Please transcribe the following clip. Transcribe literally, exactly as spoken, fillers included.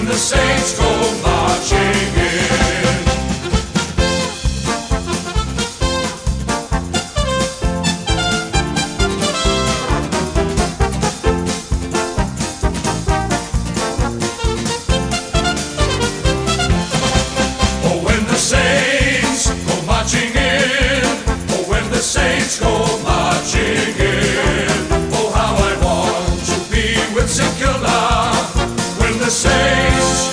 the saints go marching in. Oh, when the saints go marching in, oh, when the saints go marching in, oh, how I want to be with Zikala when the saints